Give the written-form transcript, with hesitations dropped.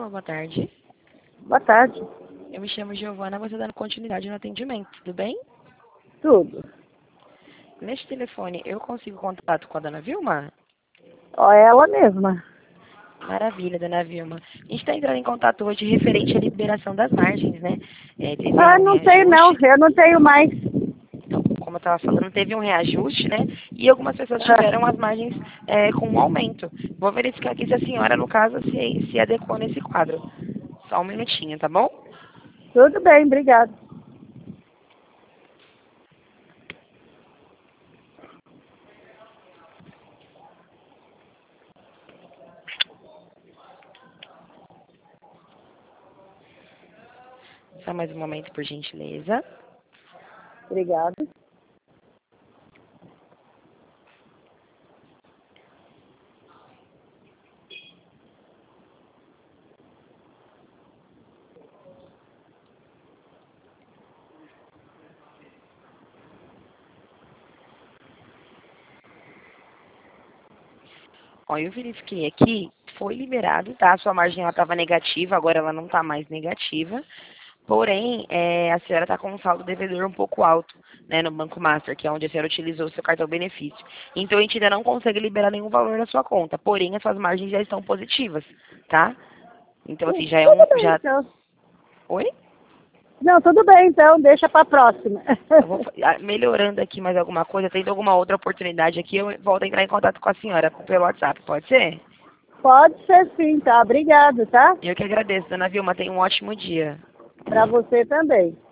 Alô, boa tarde. Boa tarde. Eu me chamo Giovana, você dando continuidade no atendimento, tudo bem? Tudo. Neste telefone, eu consigo contato com a dona Vilma? Ó, ela mesma. Maravilha, dona Vilma. A gente está entrando em contato hoje referente à liberação das margens, né? Teve um Não tenho não, reajuste, eu não tenho mais. então, como eu estava falando, teve um reajuste, né? E algumas pessoas tiveram as margens com um aumento. Vou verificar aqui se a senhora, no caso, se adequou nesse quadro. Só um minutinho, tá bom? Tudo bem, obrigado. Só mais um momento, por gentileza. Obrigado. Ó, eu verifiquei aqui, foi liberado, tá? A sua margem ela estava negativa, agora ela não está mais negativa. Porém, a senhora está com um saldo devedor um pouco alto, né, no Banco Master, que é onde a senhora utilizou o seu cartão benefício. Então, a gente ainda não consegue liberar nenhum valor na sua conta. Porém, as suas margens já estão positivas, tá? Então, assim, já é Tudo bem, então. Oi? Não, tudo bem, então, deixa para próxima. Eu vou melhorando aqui mais alguma coisa, tendo alguma outra oportunidade aqui, eu volto a entrar em contato com a senhora pelo WhatsApp, pode ser? Pode ser sim, tá? Obrigado, tá? Eu que agradeço, dona Vilma. Tenha um ótimo dia. Para você também.